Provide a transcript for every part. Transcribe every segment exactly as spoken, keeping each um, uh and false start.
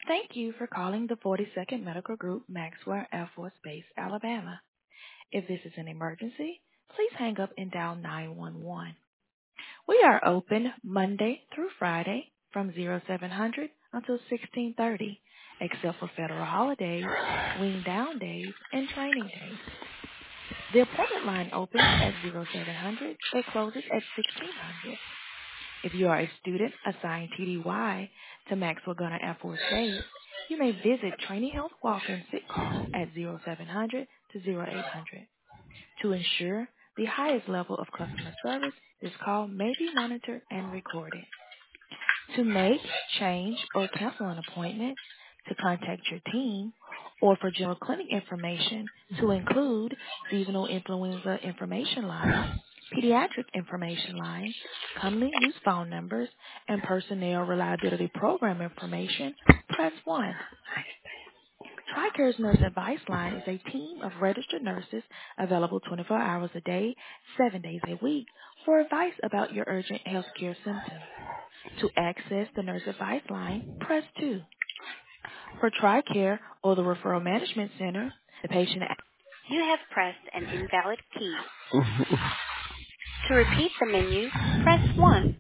Thank you for calling the forty-second Medical Group, Maxwell Air Force Base, Alabama. If this is an emergency, please hang up and dial nine one one. We are open Monday through Friday from seven hundred until sixteen thirty, except for federal holidays, wing down days, and training days. The appointment line opens at seven hundred. It closes at sixteen hundred. If you are a student assigned T D Y to Maxwell Gunner Air Force Base, you may visit Training Health Walk-in Sick Call at seven hundred to eight hundred. To ensure the highest level of customer service, this call may be monitored and recorded. To make, change, or cancel an appointment, to contact your team, or for general clinic information to include seasonal influenza information line, pediatric information line, commonly used phone numbers, and personnel reliability program information, press one. TRICARE's Nurse Advice Line is a team of registered nurses available twenty-four hours a day, seven days a week for advice about your urgent healthcare symptoms. To access the Nurse Advice Line, press two. For TRICARE or the Referral Management Center, the patient. You have pressed an invalid key. To repeat the menu, press one.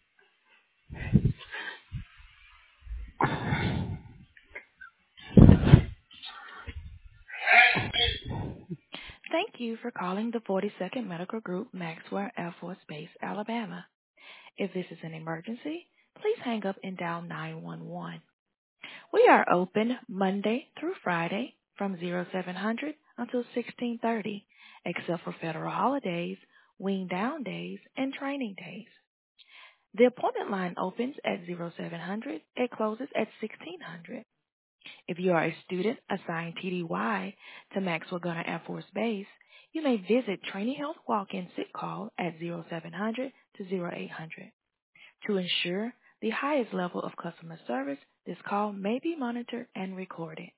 Thank you for calling the forty-second Medical Group, Maxwell Air Force Base, Alabama. If this is an emergency, please hang up and dial nine one one. We are open Monday through Friday from seven hundred until sixteen thirty, except for federal holidays, wing down days, and training days. The appointment line opens at seven hundred. It closes at sixteen hundred. If you are a student assigned T D Y to Maxwell Gunner Air Force Base, you may visit Training Health Walk-in Sick Call at seven hundred to eight hundred. To ensure the highest level of customer service, this call may be monitored and recorded.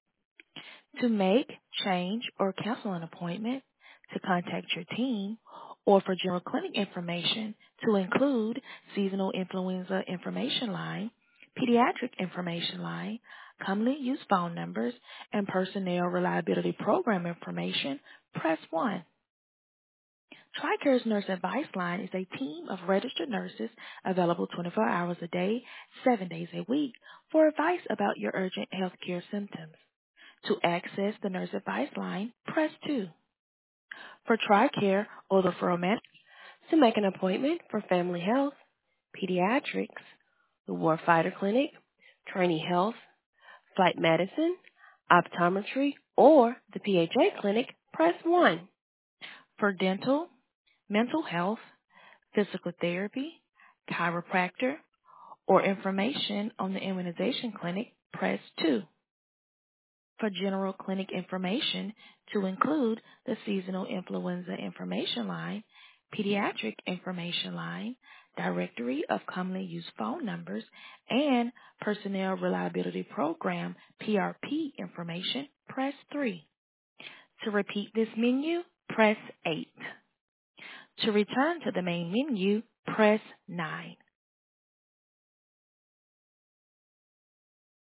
To make, change, or cancel an appointment, to contact your team, or for general clinic information to include seasonal influenza information line, pediatric information line, commonly used phone numbers, and personnel reliability program information, press one. TRICARE's Nurse Advice Line is a team of registered nurses available twenty-four hours a day, seven days a week for advice about your urgent healthcare symptoms. To access the Nurse Advice Line, press two. For TRICARE or the referral man, to make an appointment for family health, pediatrics, the Warfighter Clinic, Trainee Health, Flight Medicine, Optometry, or the P H A Clinic, press one. For dental, mental health, physical therapy, chiropractor, or information on the immunization clinic, press two. For general clinic information to include the seasonal influenza information line, pediatric information line, directory of commonly used phone numbers, and personnel reliability program P R P information, press three. To repeat this menu, press eight. To return to the main menu, press nine.